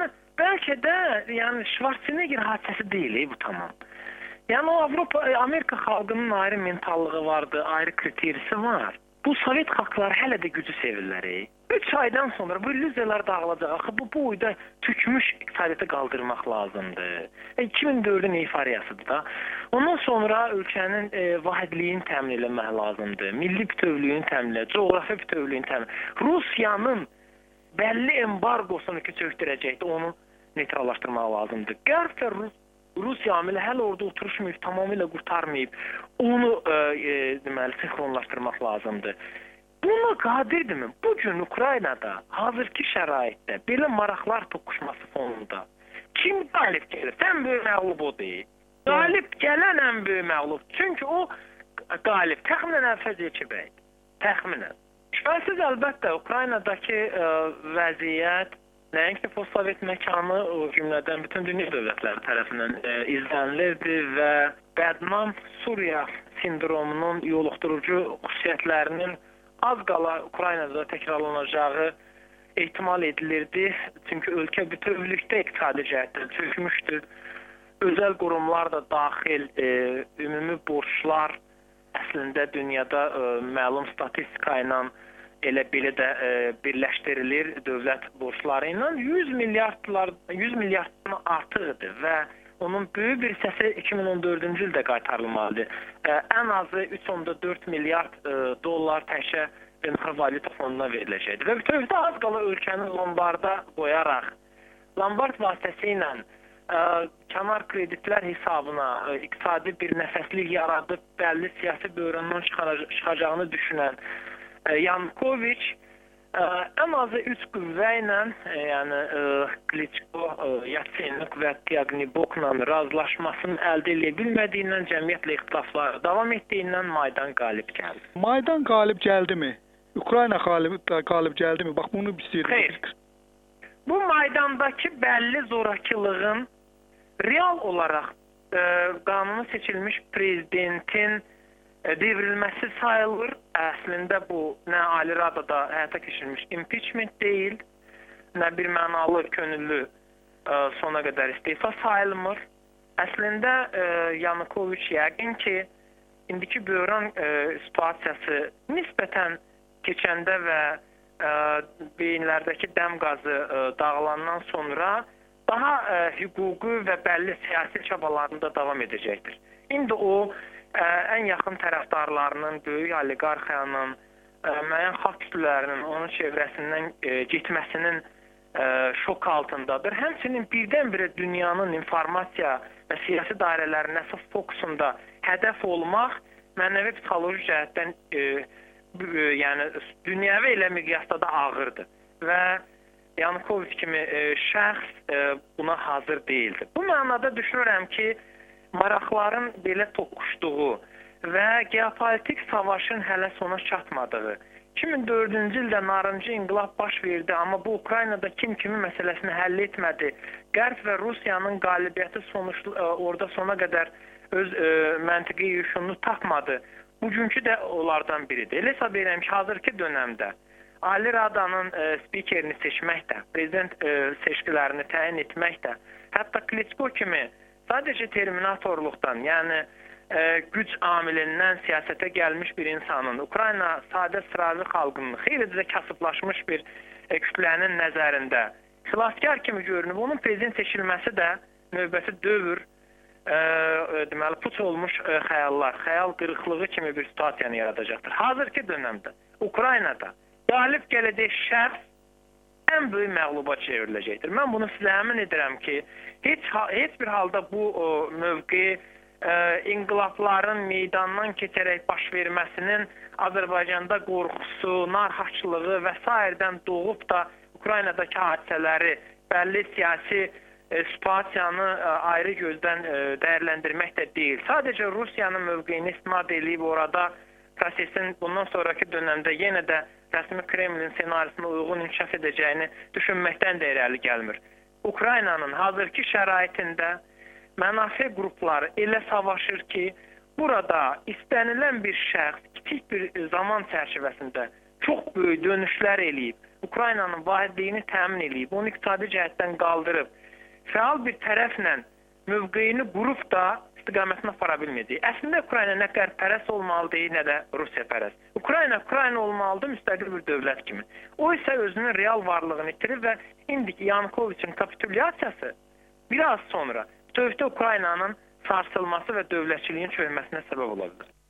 Yəni bəlkə də yəni Schwarzenegger hadisəsi deyil bu tamam. Yəni o Amerika xalqının ayrı mentallığı vardı, ayrı kriterisi var. Bu Sovet xalqları hələ də gücü sevirlər. 3 aydan sonra bu illüziyalar dağılacaq. Axı bu boyda tükmüş iqtisadiyyatı qaldırmaq lazımdır. 2004-ün eyfariyasıdır da. Ondan sonra ölkənin vahidliyini təmin etmək lazımdır. Milli bütövlüyünü təmin etmək, coğrafi bütövlüyünü təmin etmək. Rusiyanın bəlli embargosunu çökdürəcəkdir, onu neytrallaşdırmaq lazımdır. Qərb və Rusiya amili hələ orada oturuşmayıb, tamamilə qurtarmayıb, onu deməli sinxronlaşdırmaq lazımdır. Buna qadirdirmi? Bugün Ukraynada hazırki şəraitdə belə maraqlar toqquşması fonunda kim qalib gəlir? Ən böyük məğlub o deyil. Qalib gələn ən böyük məğlub. Çünki o qalib təxminən Əlfəz Elçibəy. Təxminən. Şübhəsiz əlbəttə Ukraynadakı vəziyyət nəinki postsovet məkanı o cümlədən bütün dünya dövlətləri tərəfindən izlənilirdi və bədnam Suriya sindromunun yoluxdurucu xüsusiyyətlərinin az qala Ukraynada təkrarlanacağı ehtimal edilirdi. Çünki ölkə bütövlükdə iqtisadi cəhətdən çökmüşdür. Özəl qurumlar da daxil, ümumi borclar əslində dünyada məlum statistika ilə elə belə də birləşdirilir dövlət borcları ilə 100 milyarddan artıqdır və onun böyük bir hissəsi 2014-cü ildə qaytarılmalıdır. Ən azı 3.4 milyard dollar təkcə beynəlxalq valyuta fonduna veriləcəkdir. Və bütövlükdə az qala ölkəni lombarda qoyaraq, lombard vasitəsilə kənar kreditlər hesabına iqtisadi bir nəfəslik yaradıb bəlli siyasi böhrandan çıxacağını düşünən Yanukoviç ən azı 3 qüvvə ilə, yəni Klitschko, Yatsenyuk və Tyagnnibokla razılaşmasını əldə edə bilmədiyindən, cəmiyyətlə ixtilaflar davam etdiyindən Maydan qalib gəldi. Maydan qalib gəldimi? Ukrayna qalib gəldimi? Bax bunu istəyirəm. Xeyr. Bu Maydandakı bəlli zorakılığın real olaraq qanuni seçilmiş prezidentin devrilməsi sayılır. Əslində bu nə Ali Radada həyata keçirilmiş impeachment deyil, nə bir mənalı könüllü sona qədər istefa sayılmır. Əslində Yanukoviç yəqin ki, indiki böhran situasiyası nisbətən keçəndə və beyinlərdəki dəm qazı dağılandan sonra daha hüquqi və bəlli siyasi çabalarında davam edəcəkdir. İndi o ən yaxın tərəfdarlarının, böyük oliqarxiyanın, müəyyən xalq kütlələrinin onun çevrəsindən getməsinin şok altındadır. Həmçinin birdən-birə dünyanın informasiya və siyasi dairələrinin əsas fokusunda hədəf olmaq mənəvi psixoloji cəhətdən yəni dünyəvi elə miqyasda da ağırdır və Yanukoviç kimi şəxs buna hazır deyildi. Bu mənada düşünürəm ki, maraqların belə toqquşduğu və geopolitik savaşın hələ sona çatmadığı, 2004-cü ildə narıncı inqilab baş verdi, amma bu Ukraynada kim kimi məsələsini həll etmədi. Qərb və Rusiyanın qalibiyyəti orada sona qədər öz məntiqi yüşünü tapmadı. Bugünkü də onlardan biridir. Elə hesab edirəm ki, hazırki dönəmdə Ali Radanın spikerini seçmək də, prezident seçkilərini təyin etmək də, hətta Klitschko kimi sadəcə terminatorluqdan, yəni güc amilindən siyasətə gəlmiş bir insanın, Ukrayna sadə sıravi xalqının xeyli kasıblaşmış bir kütlənin nəzərində xilaskar kimi görünüb, onun prezident seçilməsi də növbəti dövr deməli puç olmuş xəyallar, xəyal qırıqlığı kimi bir situasiyanı yaradacaqdır. Hazırki dönəmdə Ukraynada qalib gələcək şəxs ən böyük məğluba çevriləcəkdir. Mən bunu sizə əmin edirəm ki, heç bir halda bu mövqe inqilabların meydandan keçərək baş verməsinin Azərbaycanda qorxusu, narahatçılığı və s.dən doğub da Ukraynadakı hadisələri, bəlli siyasi situasiyanı ayrı gözdən dəyərləndirmək də deyil. Sadəcə Rusiyanın mövqeyini istinad edib orada prosesin bundan sonraki dönəmdə yenə də rəsmi Kremlin senarisine uyğun inkişaf edəcəyini düşünməkdən də irəli gəlmir. Ukraynanın hazırki şəraitində mənafe qrupları elə savaşır ki, burada istənilən bir şəxs kiçik bir zaman çərçivəsində çox böyük dönüşlər eləyib Ukraynanın vahidliyini təmin edib, onu iqtisadi cəhətdən qaldırıb, fəal bir tərəflə mövqeyini qurub da istiqamətini apara bilməyəcək. Əslində Ukrayna nə qərb-pərəst olmalıdır, nə də Rusiya-pərəst. Ukrayna olmalıdır müstəqil bir dövlət kimi. O isə özünün real varlığını itirir və indiki Yanukoviçin kapitulyasiyası biraz sonra bütövlükdə Ukraynanın sarsılması və dövlətçiliyin çökməsinə səbəb ola bilər.